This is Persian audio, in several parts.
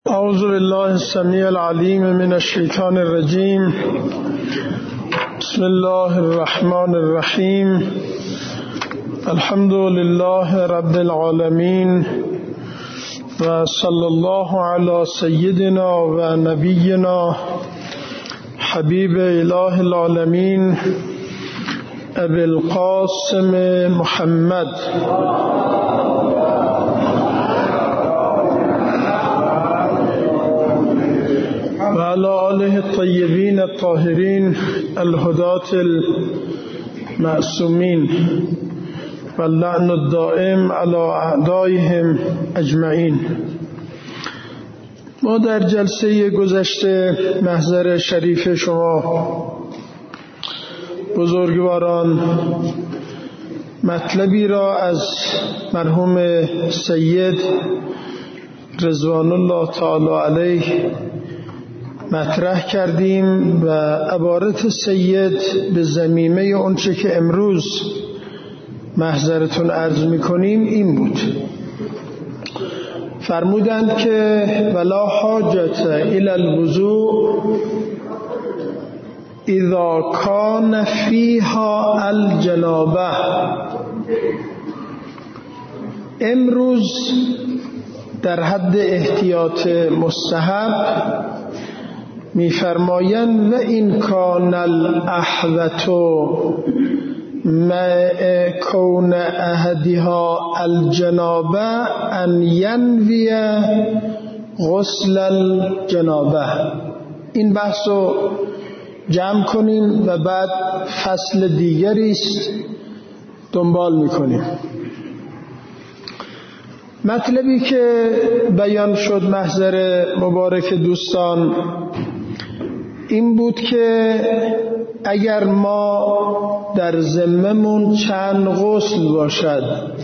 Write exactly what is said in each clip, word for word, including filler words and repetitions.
اعوذ بالله السمیع العلیم من الشیطان الرجیم. بسم الله الرحمن الرحیم. الحمد لله رب العالمین و صلی الله علی سیدنا و نبینا حبیب اله العالمین ابی القاسم محمد و علی آله الطیبین الطاهرین الهداة المعصومین و اللعن الدائم علی اعدائهم اجمعین. ما در جلسه گذشته محضر شریف شما بزرگواران مطلبی را از مرحوم سید رضوان الله تعالی علیه مطرح کردیم و عبارت سید به ضمیمه اونچه که امروز محضرتون عرض میکنیم این بود. فرمودند که ولا حاجت الی الوضوء اذا کان فیها الجنابه. امروز در حد احتیاط مستحب می‌فرمایند و این کان الاحوط مع کون احدها الجنابه ان ینوی غسل الجنابه. این بحث رو جمع کنیم و بعد فصل دیگری است دنبال میکنیم. مطلبی که بیان شد محضر مبارک دوستان این بود که اگر ما در ذممون چند غسل باشد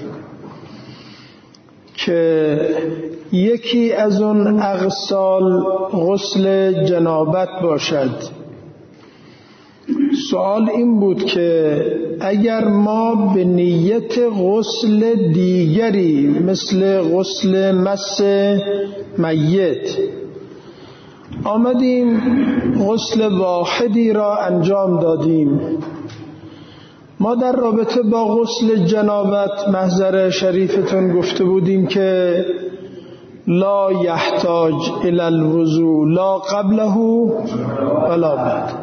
که یکی از اون اغسال غسل جنابت باشد، سوال این بود که اگر ما به نیت غسل دیگری مثل غسل مس میت آمدیم غسل واحدی را انجام دادیم، ما در رابطه با غسل جنابت محضر شریفتون گفته بودیم که لا یحتاج الی الوضوء لا قبله ولا بعد.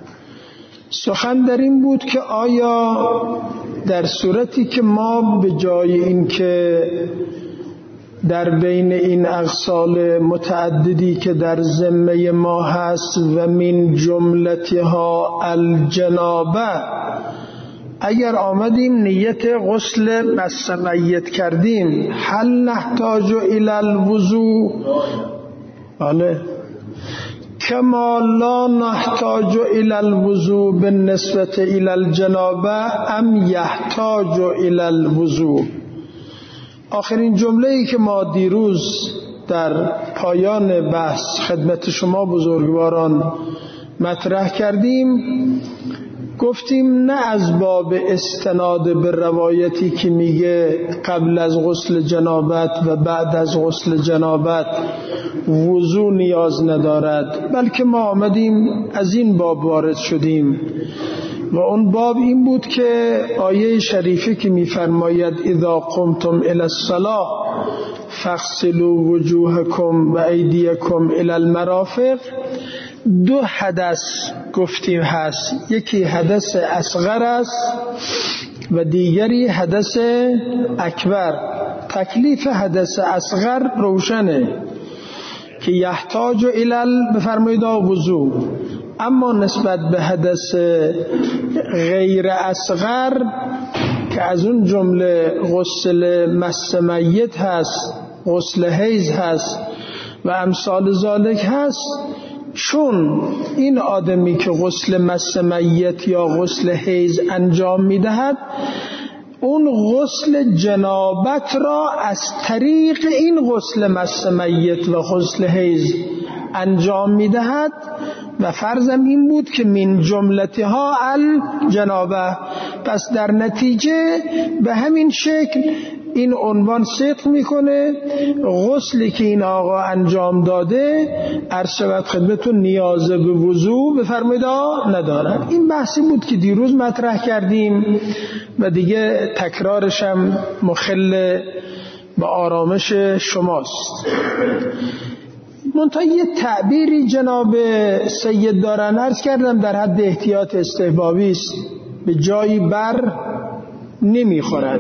سخن در این بود که آیا در صورتی که ما به جای این که در بین این اغسال متعددی که در ذمه ما هست و من جملتها الجنابه اگر آمدیم نیت غسل مس میت کردیم هل نحتاج الی الوضوء؟ بله، کما لا نحتاج الی الوضوء بالنسبه الی الجنابه ام یحتاج الی الوضوء. آخرین جمله‌ای که ما دیروز در پایان بحث خدمت شما بزرگواران مطرح کردیم گفتیم نه از باب استناد به روایتی که میگه قبل از غسل جنابت و بعد از غسل جنابت وضو نیاز ندارد، بلکه ما آمدیم از این باب وارد شدیم و اون باب این بود که آیه شریفه که میفرماید اذا قمتم الی الصلاة فاغسلوا وجوهکم و ایدیکم الی المرافق دو حدث گفتیم هست، یکی حدث اصغر است و دیگری حدث اکبر. تکلیف حدث اصغر روشنه که یحتاج الی بفرمایید وضو، اما نسبت به حدث غیر اصغر که از اون جمله غسل مس میت هست، غسل حیض هست و امثال ذالک هست، چون این آدمی که غسل مس میت یا غسل حیض انجام میدهد اون غسل جنابت را از طریق این غسل مس میت و غسل حیض انجام میدهد و فرضم این بود که من جملتها الجنابه، پس در نتیجه به همین شکل این عنوان صدق میکنه. غسلی که این آقا انجام داده عرض شود خدمتتون نیاز به وضو بفرمایید ندارد. این بحثی بود که دیروز مطرح کردیم و دیگه تکرارش هم مخل با آرامش شماست. منتها یه تعبیری جناب سید دارن، عرض کردم در حد احتیاط استحبابی است، به جایی بر نمیخورد.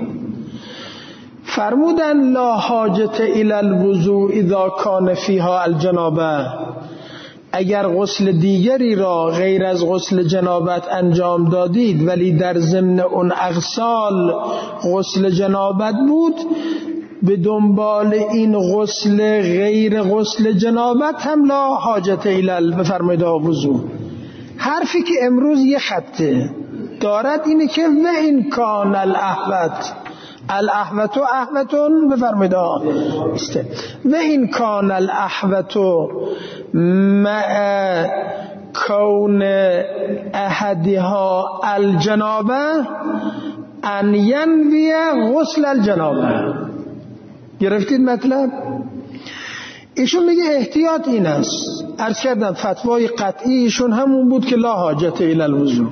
فرمودن لا حاجت الی الوضوء اذا کان فیها الجنابه، اگر غسل دیگری را غیر از غسل جنابت انجام دادید ولی در ضمن اون اغسال غسل جنابت بود، به دنبال این غسل غیر غسل جنابت هم لا حاجت الی بفرمایید وضو. حرفی که امروز یه خطه دارد اینه که و این کان الاحوت الاحوت احوتون بفرمایید استه و این کان الاحوت مع کون احدها الجنابه ان ینوی غسل الجنابه. گرفتید مطلب؟ ایشون میگه احتیاط این است. عرض کردم فتوای قطعی ایشون همون بود که لا حاجت الی الوضو،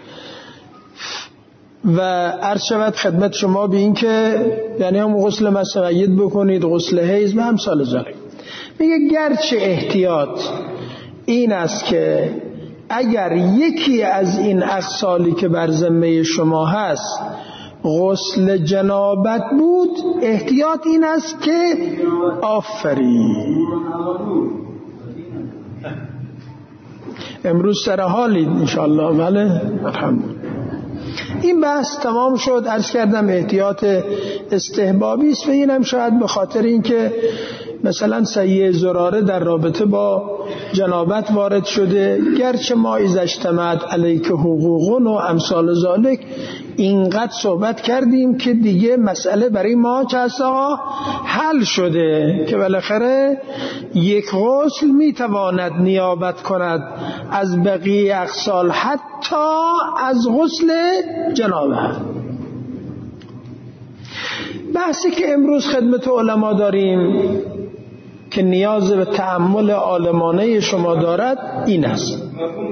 و عرض شود خدمت شما به این که یعنی هم غسل مسعید بکنید، غسل حیض و امثال ذالک. میگه گرچه احتیاط این است که اگر یکی از این اغسالی که بر ذمه شما هست غسل جنابت بود، احتیاط این است که آفرین امروز سر حالید انشاءالله. بله الحمدلله. این بحث تمام شد. عرض کردم احتیاط استحبابی است و اینم شاید به خاطر اینکه مثلا سیه زراره در رابطه با جنابت وارد شده، گرچه ما اذا اجتمعت علیک حقوقون و امثال ذالک اینقدر صحبت کردیم که دیگه مسئله برای ما چه هست آقا حل شده که بالاخره یک غسل میتواند نیابت کند از بقیه اغسال، حتی از غسل جنابت. بحثی که امروز خدمت علما داریم که نیاز به تأمل عالمانه شما دارد این است.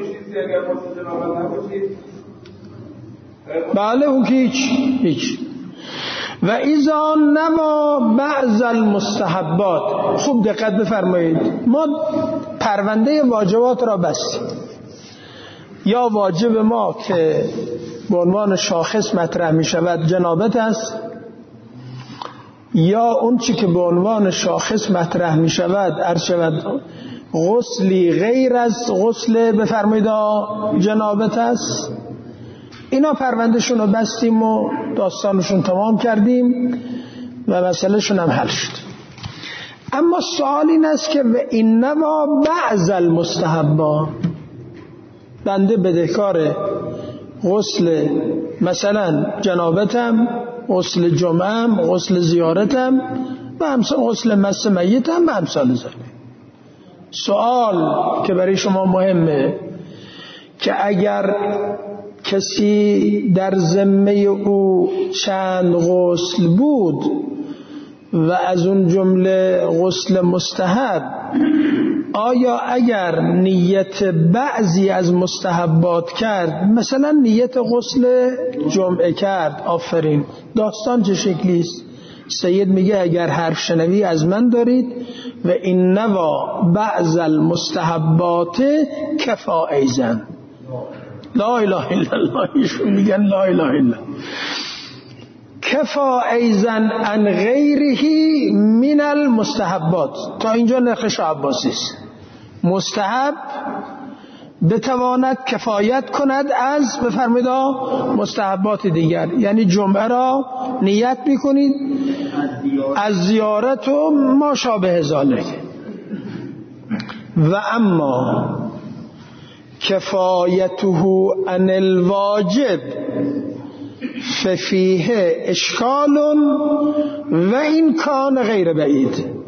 بله اون که هیچ هیچ و اذا نما بعض المستحبات. خوب دقت بفرمایید، ما پرونده واجبات را بستیم. یا واجب ما که به عنوان شاخص مطرح می شود جنابت است، یا اون چی که به عنوان شاخص مطرح می شود عرض شود غسلی غیر از غسل بفرمایید جنابت است. اینا پروندهشون رو بستیم و داستانشون تمام کردیم و مسئله شون هم حل شد. اما سوال این است که و انما بعض المستحبات، بنده بدهکار غسل مثلا جنابتم، غسل جمعم، غسل زیارتم و همسان غسل مس میتم و همسال ذالک. سوال که برای شما مهمه که اگر کسی در ذمه او چند غسل بود و از اون جمله غسل مستحب، آیا اگر نیت بعضی از مستحبات کرد، مثلا نیت غسل جمعه کرد، آفرین، داستان چه شکلی است؟ سید میگه اگر حرف شنوی از من دارید و این نوا بعض المستحبات کفا ایزن. لا اله الا الله، ایشون میگن لا اله الا کفا ایزن عن غیره من المستحبات. تا اینجا نقش عباسی است. مستحب بتواند کفایت کند از بفرمایید مستحبات دیگر. یعنی جمعه را نیت میکنید از زیارت و ما شابه ذالک. و اما کفایته عن الواجب ففیه اشکال و این کان غیر بعید.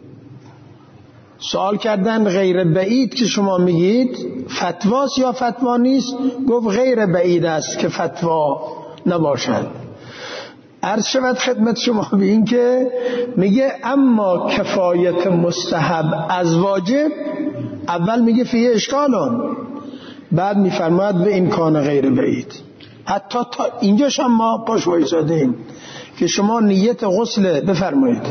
سوال کردن غیر بعید که شما میگید فتواست یا فتوا نیست؟ گفت غیر بعید است که فتوا نباشد. عرض شود خدمت شما به این که میگه اما کفایت مستحب از واجب، اول میگه فیه اشکالون، بعد میفرماید به این کان غیر بعید. حتی تا اینجاش هم ما پاش وایسادیم که شما نیت غسل بفرمایید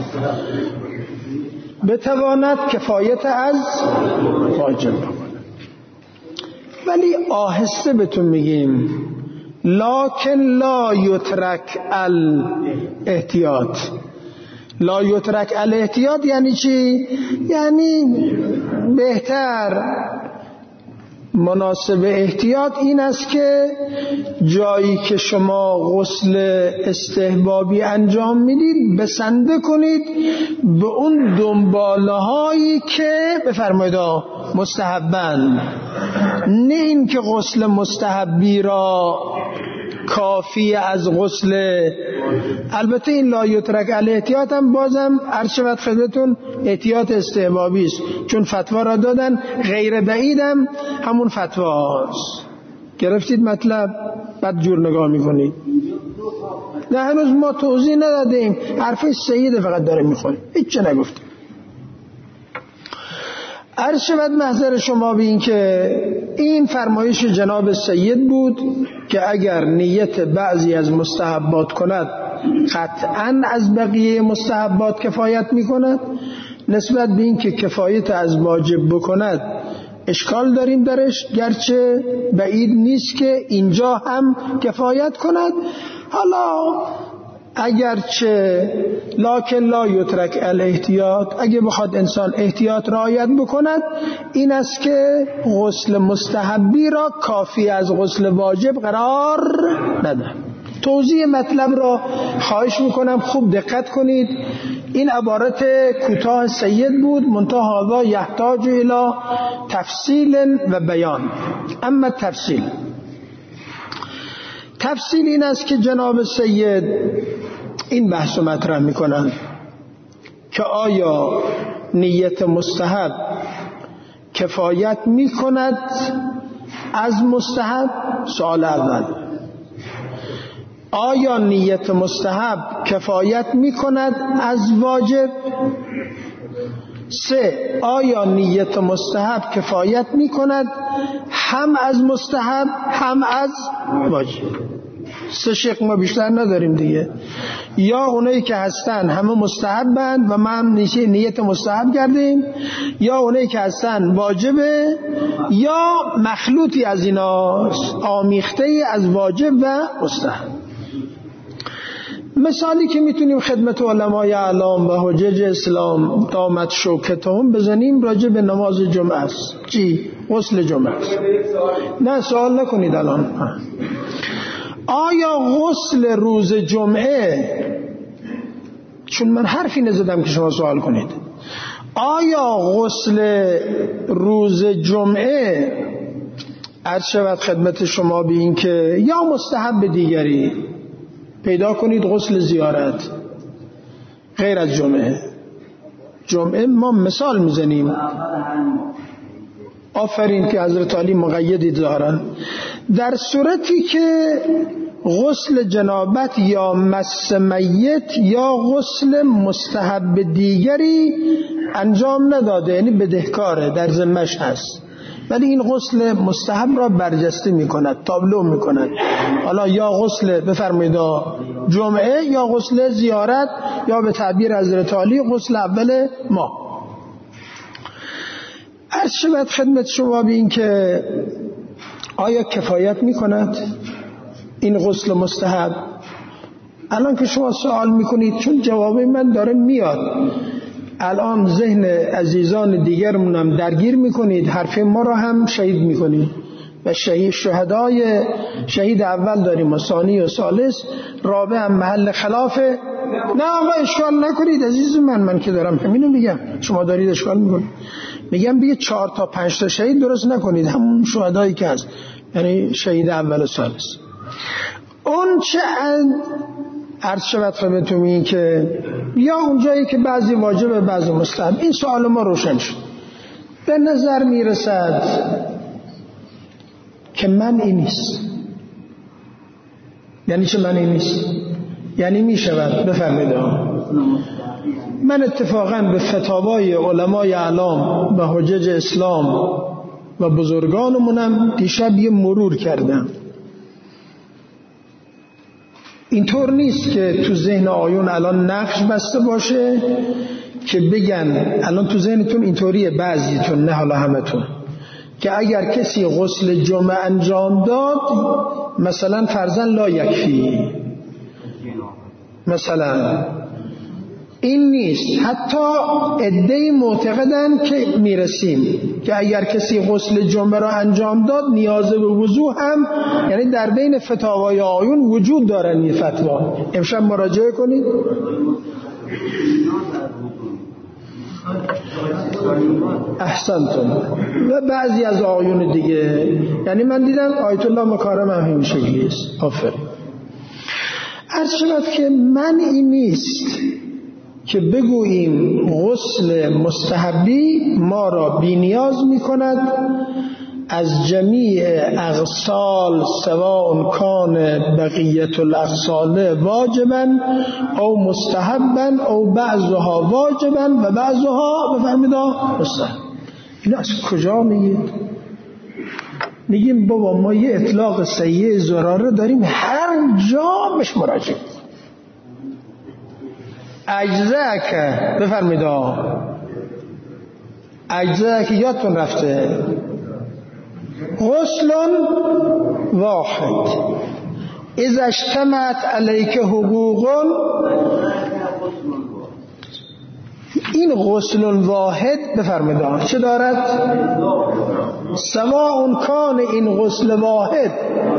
بتواند کفایت از واجب بکنه. ولی آهسته بهتون میگیم لکن لا یترک الاحتیاط. لا یترک الاحتیاط یعنی چی؟ یعنی بهتر مناسب احتیاط این است که جایی که شما غسل استحبابی انجام میدید بسنده کنید به اون دنباله هایی که بفرمایید مستحبن، نه این که غسل مستحبی را کافی از غسل. البته این لا یترک الاحتیاط هم بازم عرض شود خدمتتون احتیاط استحبابی است، چون فتوا را دادن غیر بعیدم همون فتواست. گرفتید مطلب؟ بعد جور نگاه میکنید. نه هنوز ما توضیح ندادیم، حرف سیده فقط داره میخوره، هیچ چه نگفتیم. عرض شود محضر شما به این که این فرمایش جناب سید بود که اگر نیت بعضی از مستحبات کند قطعاً از بقیه مستحبات کفایت می کند. نسبت به این که کفایت از واجب بکند اشکال داریم درش، گرچه بعید نیست که اینجا هم کفایت کند. حالا اگرچه لکن لا یترک الاحتیاط، اگه بخواد انسان احتیاط رعایت بکند این است که غسل مستحبی را کافی از غسل واجب قرار نده. توضیح مطلب را خواهش میکنم خوب دقت کنید. این عبارت کوتاه سید بود، منتها هذا یحتاج الی تفصیل و بیان. اما تفصیل تفصیل این است که جناب سید این بحث رو مطرح میکنن که آیا نیت مستحب کفایت میکند از مستحب؟ سوال اول. آیا نیت مستحب کفایت میکند از واجب؟ سه، آیا نیت مستحب کفایت میکند هم از مستحب هم از واجب؟ سه شق ما بیشتر نداریم دیگه. یا اونایی که هستن همه مستحبند و ما هم نیت مستحب کردیم، یا اونایی که هستن واجبه، یا مخلوطی از ایناست، آمیخته از واجب و مستحب. مثالی که میتونیم خدمت علمای اعلام و حجج اسلام دامت شوکتهم بزنیم راجع به نماز جمعه است. چی؟ غسل جمعه است. نه سوال نکنید الان. آیا غسل روز جمعه، چون من حرفی نزدم که شما سوال کنید، آیا غسل روز جمعه عرض شود خدمت شما به این که یا مستحب دیگری پیدا کنید غسل زیارت غیر از جمعه؟ جمعه ما مثال میزنیم. آفرین که حضرت علی مقیدی دارن. در صورتی که غسل جنابت یا مس میت یا غسل مستحب دیگری انجام نداده، یعنی بدهکاره، در ذمه‌اش هست، ولی این غسل مستحب را برجسته میکند، تابلو میکند. حالا یا غسل بفرمایید جمعه یا غسل زیارت، یا به تعبیر حضرت علی غسل اول ماه. عرض شود خدمت شما به این که آیا کفایت میکند این غسل مستحب؟ الان که شما سوال میکنید، چون جواب من داره میاد، الان ذهن عزیزان دیگرمونم درگیر میکنید، حرف ما رو هم شهید میکنید و شهید شهدای شهید اول داریم و ثانی و ثالث، رابع هم محل خلافه. نه آقا اشکال نکنید عزیز من، من که دارم همینو میگم، شما دارید اشکال میکنید. میگم بگه چهار تا پنج تا شهید درست نکنید، همون شهدایی که هست، یعنی شهید اول و ثالث. اون چه عرض شود خدمتتون این که یا اونجایی که بعضی واجب بعضی مستحب، این سوال ما روشن شد. به نظر میرسد که من این نیست. یعنی چه من این نیست؟ یعنی می شود. بفرمایید. من اتفاقا به فتاوای علمای اعلام و حجج اسلام و بزرگانمونم دیشب یه مرور کردم. اینطور نیست که تو ذهن آیون الان نقش بسته باشه که بگن الان تو ذهنتون اینطوریه، بعضیتون، نه حالا همتون، که اگر کسی غسل جمعه انجام داد مثلا فرضاً لا یکفی، مثلا این نیست. حتی عده‌ای معتقدن که میرسیم که اگر کسی غسل جمعه را انجام داد نیاز به وضو هم، یعنی در بین فتاوای آیون وجود دارن این فتوا. امشب مراجعه کنید. احسنتون. و بعضی از آیون دیگه، یعنی من دیدم آیت الله مکارم هم همین شکلی است. آفرین. عرض شود که من این نیست که بگوییم غسل مستحبی ما را بی نیاز می کند از جمیع اغسال سواء کان بقیت الاغسال واجبا او مستحبا او بعضها واجبا و بعضها بفرمید مستحب. اینو از کجا میگید؟ میگیم بابا ما یه اطلاق سیئ زراره داریم، هر جا بهش مراجعه. اجزا که بفرمید اجزا که یادتون رفته غسل واحد اذا اجتمعت علیک حقوق، این غسل واحد بفرمید چه دارد؟ سواء کان این غسل واحد.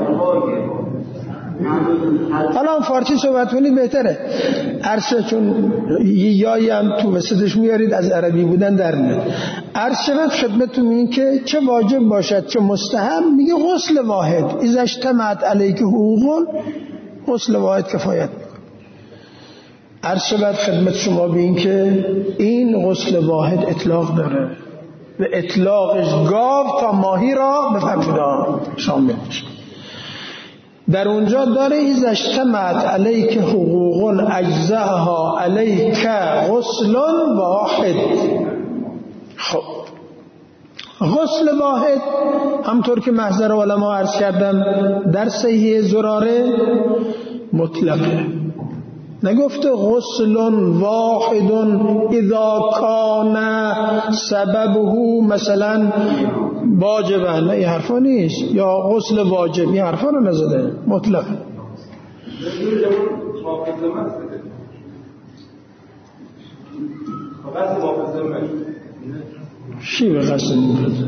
حالا فارسی صحبت کنید بهتره، عرصه چون یایی هم تو وسطش میارید از عربی بودن در میاد. عرض شود خدمتتون این که چه واجب باشد چه مستحب، میگه غسل واحد اذا اجتمعت علیک حقوق، غسل واحد کفایت میکنه. عرض شود خدمت شما به این که این غسل واحد اطلاق داره و اطلاقش گاو تا ماهی را بفرمایید شامل میشه. در اونجا داره اذا اجتمعت علیک حقوق اجزاها علیک غسل واحد. خب غسل واحد همطور که محضر علما عرض کردم در صحیح زراره مطلقه، نگفته غسل واحد اذا کان سببه مثلا واجبا، نه این حرفا نیست، یا غسل واجب، این حرفا رو نزده، مطلق. چی به قصد مفرده؟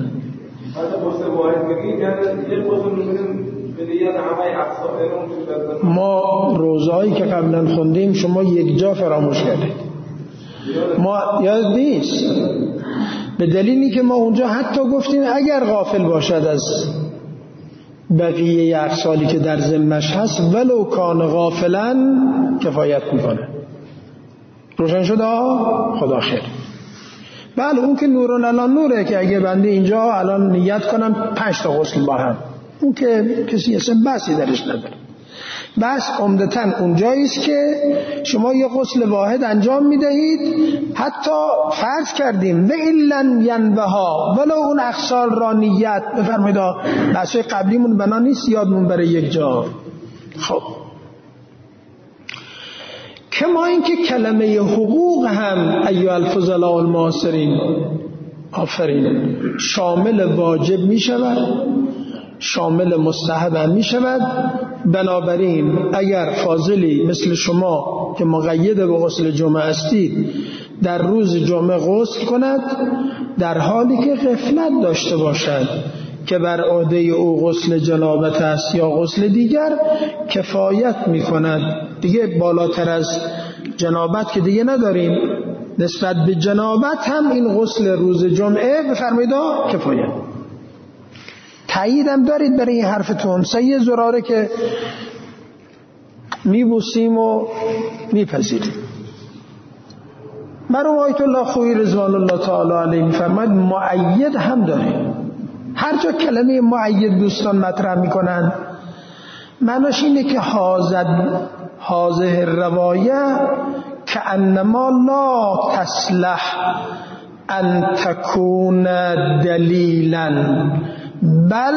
ما روزهایی که قبلا خوندیم شما یک جا فراموش کردید، ما یاد نیست، به دلیلی که ما اونجا حتی گفتیم اگر غافل باشد از بقیه اغسالی که در ذمش هست ولو کان غافلا کفایت میکنه. روشن شد؟ خدا خیر. بله اون که نورون الان نوره که اگه بنده اینجا الان نیت کنم پنج تا غسل با هم، اون که کسی اصلا بحثی درش نداره. بس عمدتاً اونجایی است که شما یه غسل واحد انجام میدهید، حتی فرض کردیم و ایلن ینبها ولو اون اغسال را نیت بفرمایید. بحثای قبلیمون بنا نیست یادمون بره یک جا. خب کما اینکه کلمه حقوق هم ایها الفضلاء المعاصرین آفرین شامل واجب می شود، شامل مستحب هم می شود. بنابراین اگر فاضلی مثل شما که مقید به غسل جمعه هستید در روز جمعه غسل کند، در حالی که غفلت داشته باشد که بر عهده او غسل جنابت است یا غسل دیگر، کفایت می کند. دیگه بالاتر از جنابت که دیگه نداریم، نسبت به جنابت هم این غسل روز جمعه بفرمایید کفایت. تاییدم دارید برای این حرفتون؟ سیه زراره که میبوسیم و میپذیریم. مرحوم آیت الله خویی رضوان الله تعالی علیه میفرماید مؤید هم داریم. هر جا کلمه مؤید دوستان مطرح میکنن معناش اینه که حاضر هذه الروایه کأنما لا تصلح ان تكون دلیلا بل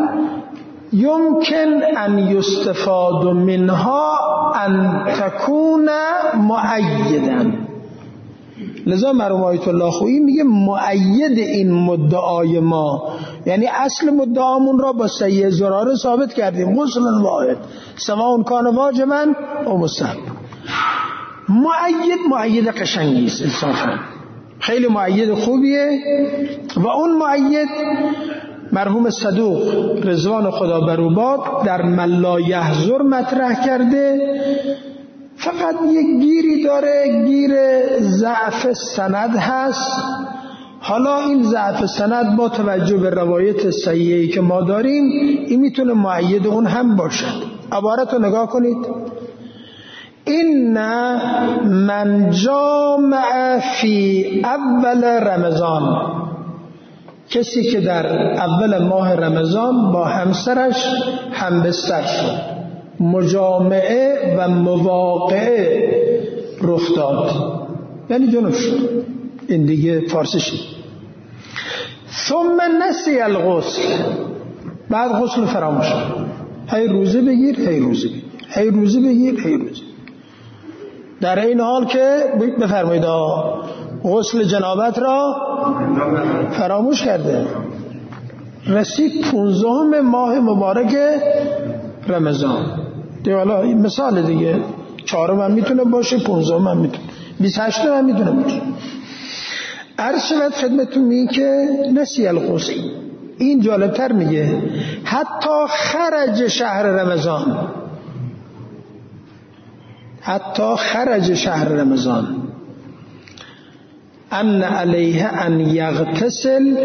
يمكن ان يستفاد منها ان تكون مؤيدا. لذا مرحوم آیت الله خویی میگه مؤید این مدعای ما، یعنی اصل مدعامون را با صحیح زراره ثابت کردیم، غسل واحد سواء کان واجبا او مستحب. مؤید مؤید قشنگی است، انصافا خیلی مؤید خوبیه. و اون مؤید مرحوم صدوق رضوان خدا بر او باد در من لا یحضر مطرح کرده. فقط یک گیری داره، گیر ضعف سند هست. حالا این ضعف سند با توجه به روایت صحیحی که ما داریم این میتونه مؤید اون هم باشد. عبارت رو نگاه کنید: این من جامع فی اول رمضان، کسی که در اول ماه رمضان با همسرش همبستر شد، مجامعه و مواقعه رخ داد، یعنی جنوب شد، این دیگه فارسی شد. ثم نسی الغسل، بعد غسل فراموش شد. هی روزه بگیر هی روزه بگیر هی روزه بگیر هی روزه. در این حال که بفرمایید غسل جنابت را فراموش کرده. رسید پونزدهم ماه مبارک رمضان دیگه. حالا مثال دیگه، چهارم هم میتونه باشه، پونزدهم هم میتونه، بیست و هشتم هم میتونه باشه. عرض شود خدمتون میگه که نسی الغسل. این جالبتر میگه حتی خرج شهر رمضان، حتی خرج شهر رمضان ان علیه ان یغتسل،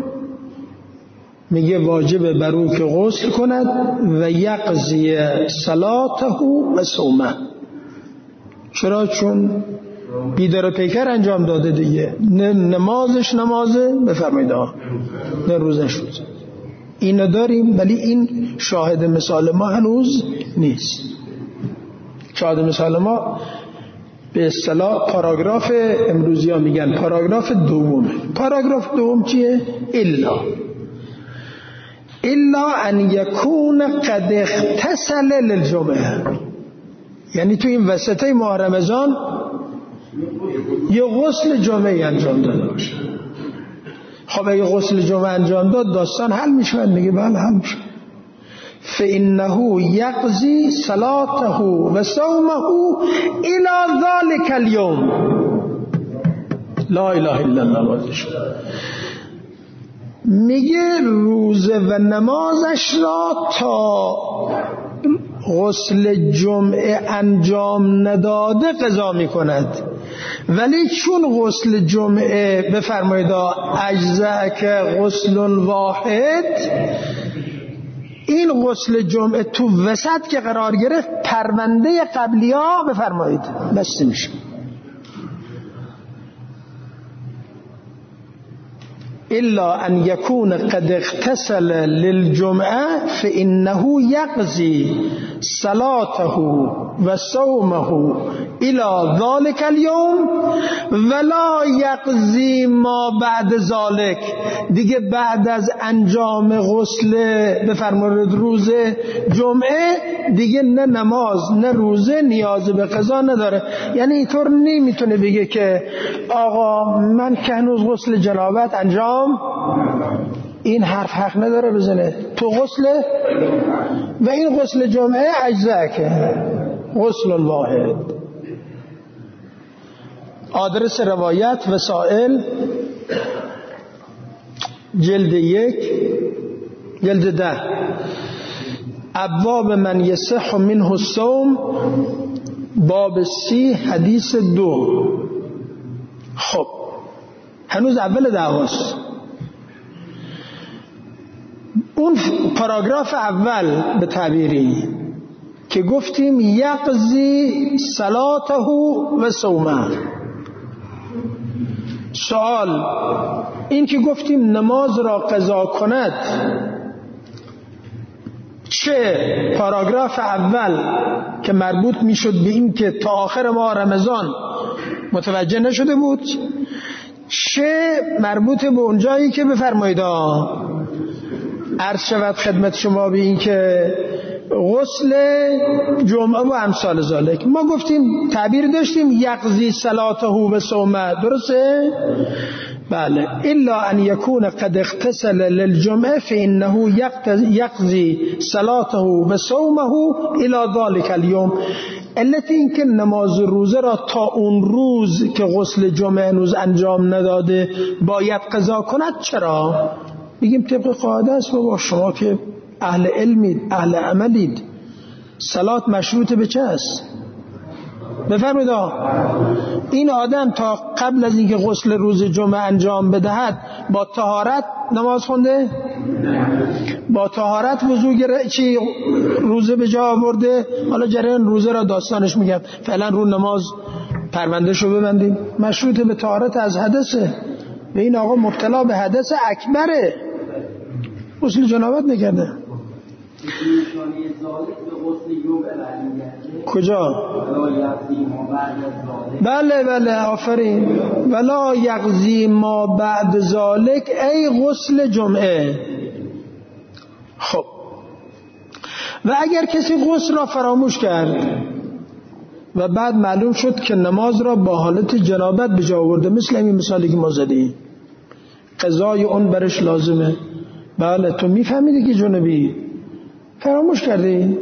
میگه واجب بر او که غسل کند و یقضی صلاته و صومه. چرا؟ چون بیدار پیکر انجام داده دیگه، نه نمازش نمازه بفرمایید ها، نه روزش روزه. اینو داریم ولی این شاهد مثال ما هنوز نیست. شاهد مثال ما به اصطلاح پاراگراف امروزی ها میگن پاراگراف دومه. پاراگراف دوم چیه؟ الا الا ان یکون قد اغتسل للجمعه، یعنی تو این وسطه ماه رمضان یه غسل جمعه انجام داده باشه. خب اگه غسل جمعه انجام داد داستان حل میشه؟ میگه بله حل میشه. فإنه یقضی صلاته و صومه الی ذلک اليوم. لا اله الا الله وحده. میگه روزه و نمازش را تا غسل جمعه انجام نداده قضا میکند. ولی چون غسل جمعه بفرمایید اجزاء که غسل واحد، این غسل جمعه تو وسط که قرار گرفت پرونده قبلی ها بفرمایید بسته میشه. الا ان یکون قد اغتسل للجمعه فانه یقضی صلاته و صومه الى ذلك اليوم ولا یقضی ما بعد ذلك. دیگه بعد از انجام غسل بفرمایید روز جمعه دیگه نه نماز نه روزه نیاز به قضا نداره. یعنی اینطور نمیتونه بگه که آقا من که هنوز غسل جنابت انجام، این حرف حق نداره بزنه تو غسل. و این غسل جمعه اجزا که غسل واحد. آدرس روایت وسائل جلد یک جلد ده، ابواب من یصح منه الصوم، باب سی حدیث دو. خب هنوز اول دعواست. اون پاراگراف اول به تعبیری که گفتیم یقضی صلاته و صومه. سوال این که گفتیم نماز را قضا کند، چه پاراگراف اول که مربوط میشد به این که تا آخر ماه رمضان متوجه نشده بود، چه مربوط به اونجایی که بفرمایید عرض شود خدمت شما به این که غسل جمعه و امثال ذالک. ما گفتیم تعبیر داشتیم یقضی صلاته و صومه، درسته؟ بله. الا ان یکون قد اغتسل للجمعه فانه یقضی صلاته و صومه الى ذلك اليوم. علت این که نماز روزه را تا اون روز که غسل جمعه هنوز انجام نداده باید قضا کند. چرا؟ بگیم طبق قاعده است بابا، شما که اهل علمید، اهل عملید، صلات مشروط به چه است؟ بفرمایید این آدم تا قبل از اینکه غسل روز جمعه انجام بدهد با طهارت نماز خونده؟ با طهارت وضو گرفت، چی روزه به جا آورده؟ حالا جریان روزه را داستانش میگم، فعلا رو نماز پروندهشو ببندیم. مشروط به طهارت از حدثه. به این آقا مبتلا به حدث اکبره، غسل جنابت نکرده. کجا؟ بله بله آفرین. ولا یقضی ما بعد ذالک ای غسل جمعه. خب و اگر کسی غسل را فراموش کرد و بعد معلوم شد که نماز را با حالت جنابت به جا آورده، مثل این مثالی که ما زدیم، قضای اون برش لازمه. بله تو میفهمیدی که جنبی فراموش کردی،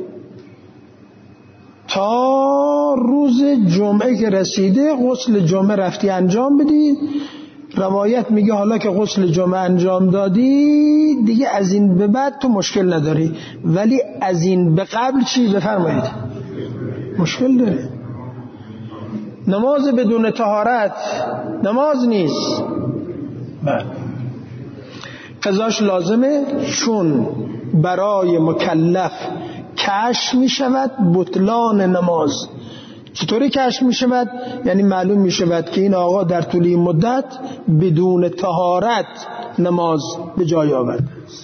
تا روز جمعه که رسیده غسل جمعه رفتی انجام بدی. روایت میگه حالا که غسل جمعه انجام دادی دیگه از این به بعد تو مشکل نداری، ولی از این به قبل چی؟ بفرمایید مشکل داری. نماز بدون طهارت نماز نیست. بله قضاش لازمه، چون برای مکلف کشف می شود بطلان نماز. چطوری کشف می شود؟ یعنی معلوم می شود که این آقا در طول این مدت بدون طهارت نماز به جای آورد.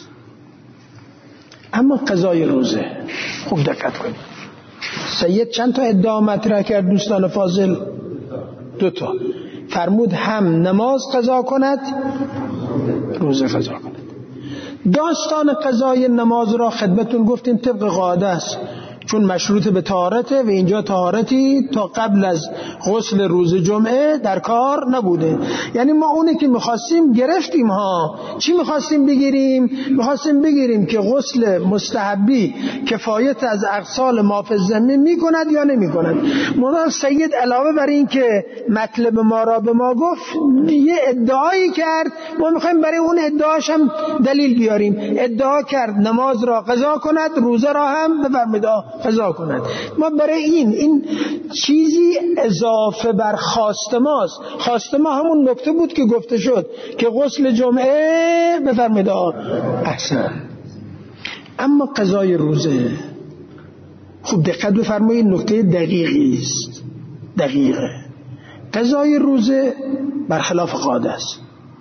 اما قضای روزه خوب دقت کنید. سید چند تا ادعا مطرح کرد دوستان فاضل؟ دو تا. فرمود هم نماز قضا کند، روزه قضا کند. داستان قضای نماز را خدمتون گفتیم طبق قاعده است، چون مشروط به طهارته و اینجا طهارتی تا قبل از غسل روز جمعه در کار نبوده. یعنی ما اونی که میخواستیم گرفتیم ها. چی میخواستیم بگیریم؟ میخواستیم بگیریم که غسل مستحبی کفایت از اغسال ما فی الذمه میکند یا نمیکند. مولانا سید علاوه بر این که مطلب ما را به ما گفت یه ادعایی کرد، ما میخوایم برای اون ادعاش هم دلیل بیاریم. ادعا کرد نماز را قضا کند، روزه را هم بفرمایید قضا کند. ما برای این این چیزی اضافه بر خواست ماست. خواست ما همون نکته بود که گفته شد که غسل جمعه بفرمایید احسن. اما قضای روزه خوب دقت بفرمایید، نکته دقیقی است، دقیقه. قضای روزه برخلاف قاعده است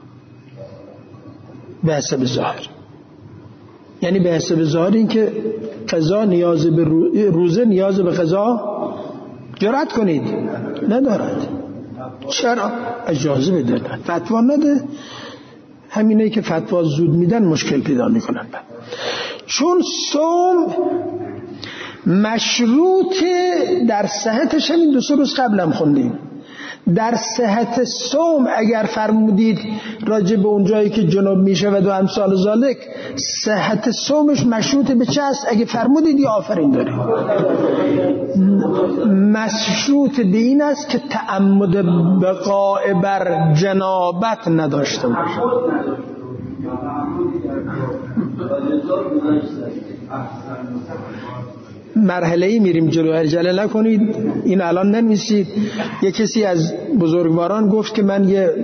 به حسب ظاهر. یعنی به حسب ظاهر این که قضا نیاز به روزه نیاز به قضا جرأت کنید ندارد. چرا؟ اجازه بده، فتوا نده. همینه که فتوا زود میدن مشکل پیدا میکنن. چون صوم مشروط در صحتش، همین دو سه روز قبلم خوندیم، در صحت صوم اگر فرمودید راجع به اون جایی که جنوب میشود و امثال ذالک، صحت صومش مشروط به چه است؟ اگه فرمودید یا آفرین دارید. مشروط به این است که تعمد بقاء بر جنابت نداشته باشه. مرحله ای میریم جلو، عجله نکنید. این الان نمیسید. یه کسی از بزرگواران گفت که من یه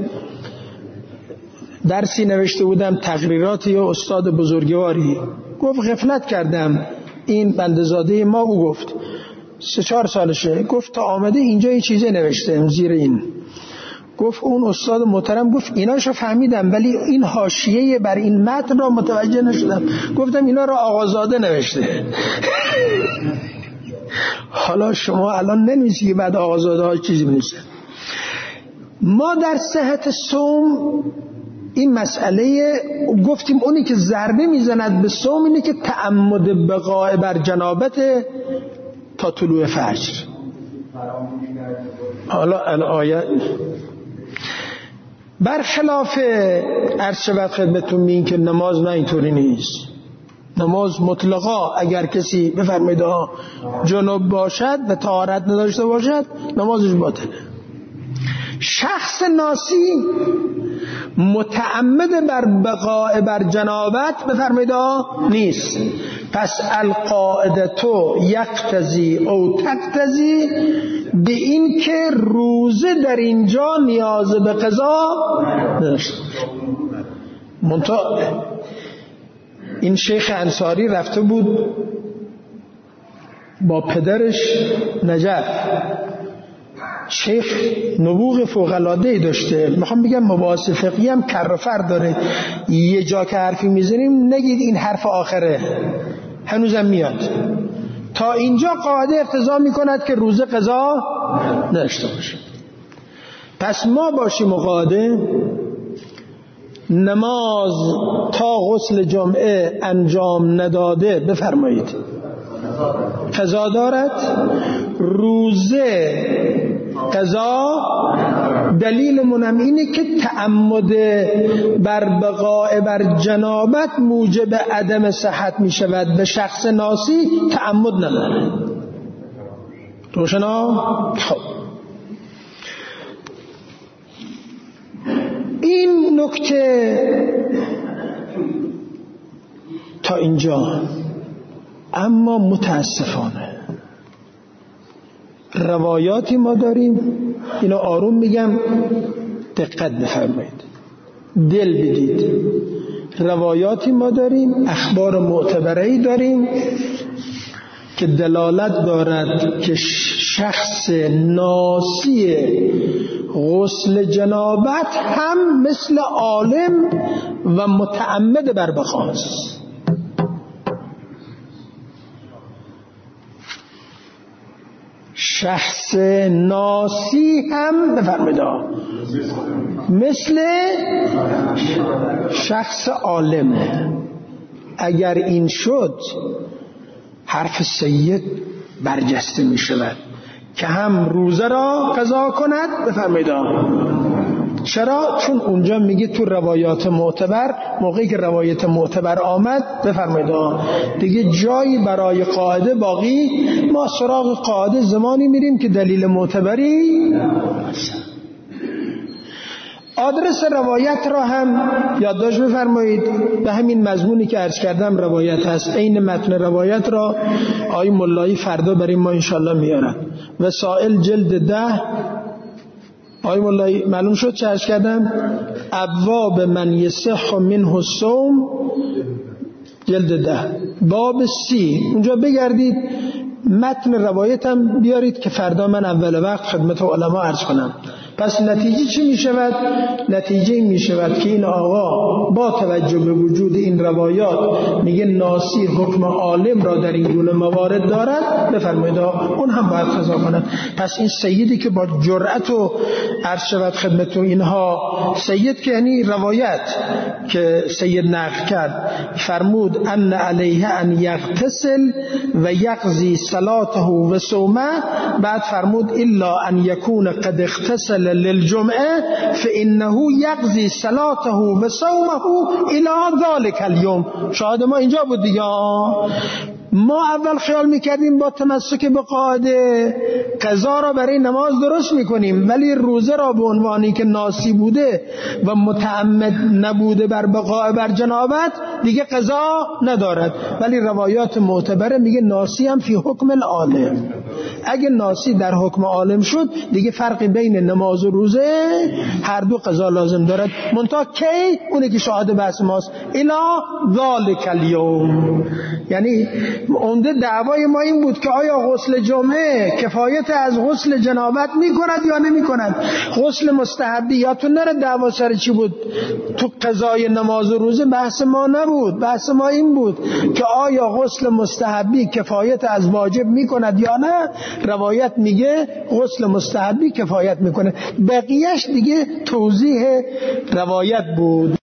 درسی نوشته بودم، تقریرات یه استاد بزرگواری، گفت غفلت کردم. این بندزاده ما، او گفت سه چهار سالشه، گفت تا آمده اینجا یه چیزی نوشته زیر این. گفت اون استاد محترم گفت ایناشو فهمیدم ولی این حاشیه بر این متن را متوجه نشدم. گفتم اینا را آقازاده نوشته. حالا شما الان نمی‌نویسی که بعد آقازاده ها چیزی بنویسن. ما در صحت صوم این مسئله گفتیم اونی که ضربه میزند به صوم اینه که تعمد بقاء بر جنابت تا طلوع فجر. حالا الآیه برخلاف عرض شود خدمتتون این که نماز نه اینطوری نیست. نماز مطلقا اگر کسی بفرمایید جنوب باشد و طهارت نداشته باشد نمازش باطله. شخص ناسی متعمد بر بقاء بر جنابت بفرمایید نیست. پس القاعدتو یقتضی او تقتضی به این که روزه در اینجا نیاز به قضا نداشت. منتها این شیخ انصاری رفته بود با پدرش نجف. شیخ نبوغ فوق‌العاده‌ای داشته. میخوام بگم مباحث فقهی هم کر و فر داره. یه جا که حرفی میزنیم نگید این حرف آخره، هنوزم میاد. تا اینجا قاعده اقتضا میکند که روزه قضا نداشته باشه. پس ما باشیم قاعده نماز تا غسل جمعه انجام نداده بفرمایید قضا دارد، روزه قضا. دلیل منم اینه که تعمد بر بقاء بر جنابت موجب عدم صحت می شود. به شخص ناسی تعمد نداره. روشنا؟ خب این نکته تا اینجا. اما متاسفانه روایاتی ما داریم، اینو آروم میگم دقت بفرمایید، دل بدید. روایاتی ما داریم، اخبار معتبره‌ای داریم که دلالت دارد که شخص ناسی غسل جنابت هم مثل عالم و متعمد بر بخواست. شخص ناسی هم بفرمایید مثل شخص عالمه. اگر این شد حرف سید برجسته می شود که هم روزه را قضا کند بفرمایید. چرا؟ چون اونجا میگه تو روایات معتبر، موقعی که روایت معتبر آمد بفرمایید دیگه جایی برای قاعده باقی، ما سراغ قاعده زمانی میریم که دلیل معتبری. آدرس روایت را هم یادداشت بفرمایید. به همین مضمونی که عرض کردم روایت هست. این متن روایت را آقای ملایی فردا برای ما انشالله میارن. وسائل جلد ده. آقای ملایی معلوم شد چه عرض کردم؟ ابواب من یصح منه الصوم جلد ده باب سی. اونجا بگردید متن روایتم بیارید که فردا من اول وقت خدمت علما عرض کنم. پس نتیجه چی می شود؟ نتیجه این می شود که این آقا با توجه به وجود این روایات میگه ناسی حکم عالم را در این گونه موارد دارد بفرمایید اون هم باید قضا کند. پس این سیدی که با جرأت و عرض شود خدمتون اینها، سید که یعنی روایت که سید نقل کرد فرمود ان علیه ان یغتسل و یقضی صلاته و صومه، بعد فرمود الا ان یکون قد اغتسل للجمعه فانه یقضی صلاته و صومه الى ذلك اليوم. شاهد ما اینجا بود دیگه. ما اول خیال میکردیم با تمسک به قاعده قضا را برای نماز درست میکنیم، ولی روزه را به عنوانی که ناسی بوده و متعمد نبوده بر بقاء بر جنابت دیگه قضا ندارد. ولی روایات معتبره میگه ناسی هم فی حکم العالم. اگه ناسی در حکم عالم شد دیگه فرقی بین نماز و روزه هر دو قضا لازم دارد. منتها کی؟ اونه که شاهد بحث ماست الی ذالک الیوم. یعنی اونده دعوای ما این بود که آیا غسل جمعه کفایت از غسل جنابت میکند یا نمیکند؟ غسل مستحبی یادتون نره دعوا سر چی بود؟ تو قضای نماز و روزه بحث ما نبود. نبود. بحث ما این بود که آیا غسل مستحبی کفایت از واجب میکند یا نه. روایت میگه غسل مستحبی کفایت میکنه، بقیهش دیگه توضیح روایت بود.